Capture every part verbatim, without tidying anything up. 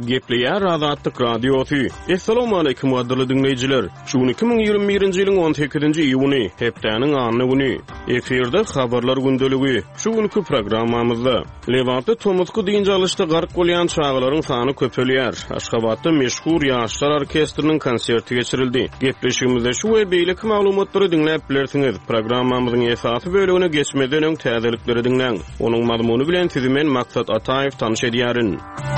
Gepleýär Azatlyk Radiosu. Assalamu alaykum wadyrly dinleýijiler. Şu iki bin ýygrimi birinji ýylyň on sekizinji iýuny, hepdäniň anyny güni. Eferde habarlar gündeligi. Şu günkü programmamyzda Lewantda Tomosku diýince alışda gark bolýan çağlaryň sany köpelýär. Aşgabatda meşhur ýaşlar orkestriniň konserti geçirildi. Gepleşigimizde şu we beýleki maglumatlary dinläp bilersiňiz. Programmamyzyň esasy bölügine geçmeden öň täzelikleri dinläň. Onuň mazmuny bilen sizi men Maksat Ataýew tanyş edýärin.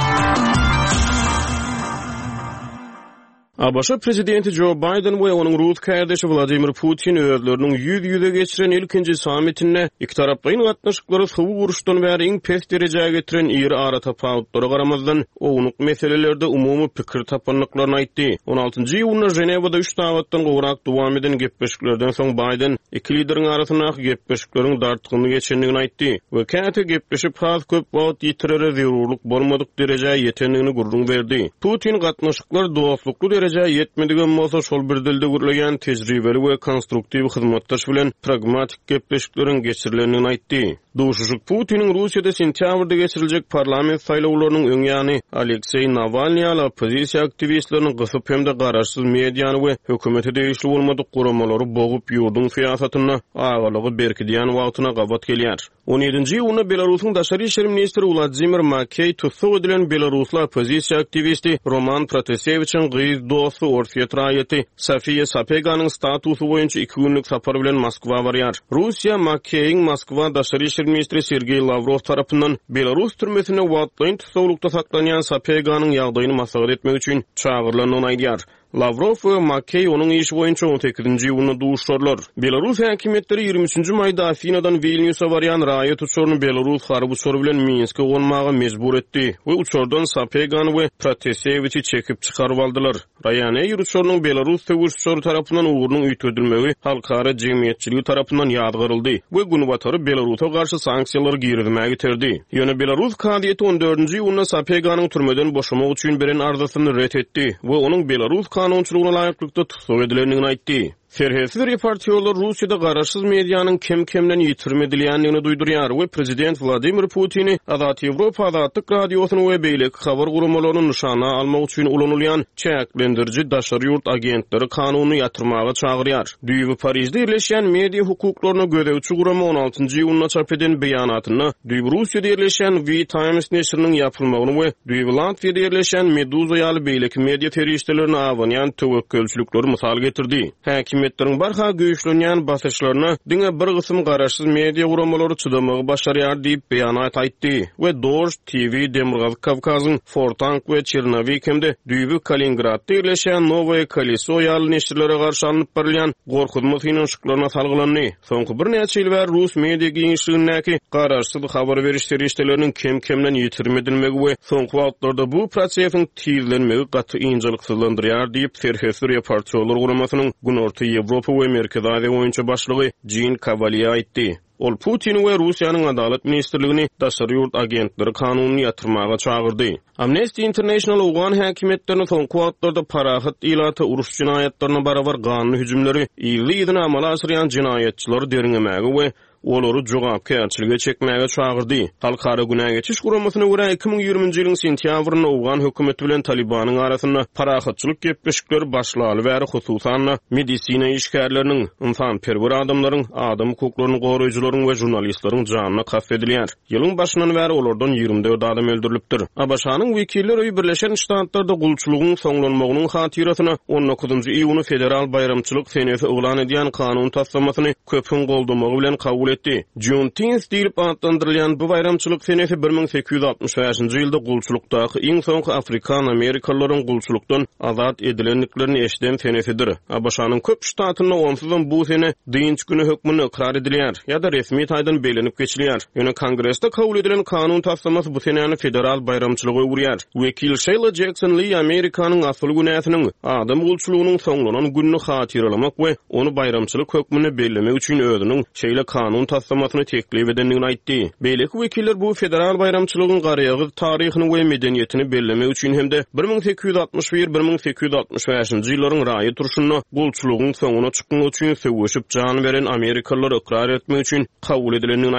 Abaşa prezidenti Joe Biden we onuň Rus kardeşi Vladimir Putin özleriniň yüz yüze geçiren ilkinji sammitine iki tarapdaýyň gatnaşyklary sowu uruşdan bäri iň pes derejäge getiren ýeri ara tapawutlary garamazdan ownuq meselelerde umumy pikir tapanlyklaryny aýtdy. on altynjy iýunda Jenewada üç dawatdan gowrak dowam eden gepleşiklerden soň Biden iki lideriň arasyndaky gepleşikleriň dartgyny geçendigini aýtdy we käte gepleşip has köp wagt ýitirere zerurluk bolmadyk derejäge ýetendigini gurrun berdi. Putin gatnaşyklar dostlukly yetmedigen bolsa şol bir dilde gürlegen tejribeli we konstruktiw hyzmatdaş bilen pragmatik gepleşikleriň geçirilenini aýtdy. Duşuşuk Putinin Rusiýada sentýabrda geçiriljek parlament saýlawlarynyň öňýany Aleksey Navalny ala opozisiýa aktivistleriniň gysyp hem de garaşsyz mediýany we hökümeti değişli bolmadyk guramalary bogup ýurdun fiýasatyna agalygy berkidýän wagtyna gabat gelýär. on ýedinji iýunda Belarusyň daşary işler ministri Vladimir Makey tutsak edilen Belarusla opozisiýa aktivisti Roman Protaseviçiň gyz dostu Orset raýaty Sofiya Sapeganyň statusy boýunça iki günlük sapar bilen Moskwa barýar. Russiýa Makeyiň Moskwa daşary işler ministri Sergey Lavrov tarapyndan Belarus türmesine wagtlaýyn tutuklukda saklanýan Sapeganyň ýagdaýyny maslahat etmek üçin çağırylanyny aýdýar. Lavrov we Makey onuň işi boýunça on sekizinji iýunda duşurlar. Belarus häkimetleri ýygrimi üçinji maýda Afinadan Vilniusa barýan raýat uçuryny Belarus harby uçury bilen Minske gonmaga mejbur etdi we uçurdan Sapegan we Protaseviçi çekip çykaryp aldylar. Raýany uçurynyň Belarus töwüşçüleri tarapyndan uğrunyň üýtüldilmegi halkara jemgyýetçiligi tarapyndan ýadgyryldy we gün batary Belarusa garşy sanksiýalar girdirmäge terdi. Ýöne Belarus kadiýeti on dördünji iýunda Sapeganyň türmeden boşamak üçin beren arzusyny ret etdi we onuň Belarus kanunçylygyna laýyklykda tutsak edilendigini aýtdy. Serhesli reportyorlar Rusya'da garaşsız medyanın kem-kemden yitirmedilýändigini duýdurýar we prezident Vladimir Putin'i Azat Ýewropa Azatlyk Radiosyny we beýleki habar gurumalaryny nişana almak üçin ulanylýan çäklendiriji daşary ýurt agentleri kanuny ýatyrmaga çagyrýar. Düýbi Parisde ýerleşen media hukuklaryny gödäwçi guramy on altynjy iýunda çap eden beýanatyny düýbi Russiýada ýerleşen We Times neşriniň ýapylmagyny we düýbi Latviýada ýerleşen Meduza ýaly beýleki media teristlerini awanýan töwekkülçilikleri mysal getirdi. Häkim Hükümetlerin barha güýçlenýän basyşlaryna diňe bir gysym garaşsyz media guramalary çydamagy başarýar diýip beýanat aýtdy we Dozh T V Demirgaz Kavkazyň Fortank we Çernavik hemde düýbi Kaliningradda ýerleşen Novoye Koleso ýaly neşirlere garşy alınıp berilýän gorkutma synanyşyklaryna salgylandy. Soňky bir neçe ýyl bäri Rus media giňişligindäki garaşsyz habar beriş terişdeleriniň kem-kemden ýitirmedilmegi we soňky wagtlarda bu prosesiň tizlenmegi gaty ýynjylyksyzlandyrýar diýip Serhesli reportyorlar guramasynyň Günorta Ýewropa we Merkezi Aziýa boýunça başlygy Jean Cavalier aýtdy. Ol Putin we Russiýanyň adalet ministrligini daşary ýurt agentleri kanuny ýatyrmaga çagyrdy. Amnesty International owgan häkimetlerini soňky wagtlarda parahat ilaty uruş jinayetlerini barabar ganyny hüjümleri ýyly-ýyly amala aşyrýan jinayetçileri deriňemegi we olary jogapkärçilige çekmäge çagyrdy. Halkara günä geçiş guramasyna görä iki bin ýygrimiňji ýylyň sentýabrynda owgan hökümeti bilen Talibanyň arasynda parahatçylyk gepleşikleri başlaly we hususan medisina işgärleriniň, insanperwer adamlaryň, adam hukuklaryny goraýjylaryň we jurnalistleriň janyna kast edilýär. Ýylyň başyndan bäri olardan ýygrimi dört adam öldürilipdir. Abaşanyň wekilleri Birleşen Ştatlarda gulçylygyň soňlanmagynyň hatirasyna on dokuzunjy iýuny federal bayramçylyk senesi oglan edýän kanun taslamasyny köpüň goldamagy bilen kabul etdi. Juneteenth diýip adlandyrylýan bu bayramçylyk senesi bir min sekiz ýüz altmış beşinji ýylda gulçylykdaky iň soňky Afrikan Amerikalılaryň gulçylykdan azat edilenliklerini eşiden senesidir. Abaşanyň köp ştatyna onsuzdan bu sene diňç güni hökmüni ikrar edilýär ýa-da resmi taýdan belenip geçilýär. Ýöne Kongresde kabul edilen kanun taslamasy bu senäni federal bayramçylyga öwürýär. Wekil Sheila Jackson Lee Amerikanyň asyl günäsiniň adam gulçylygynyň soňlanan gününi hatırlamak we onu bayramçylyk hökmüni bellemek üçin özüniň şeýle kanun taslamasyny teklip edendigini aýtdy. Beýleki wekiller bu federal bayramçylygyň garýagy taryhyny we medeniýetini bellemek üçin hemde bir min sekiz ýüz altmış bir bir min sekiz ýüz altmış beşinji ýyllaryň raýy turşuny gulçylygyň soňuna çykmak üçin söwüşip jan beren Amerikalılar ikrar etmek üçin kabul edilendigini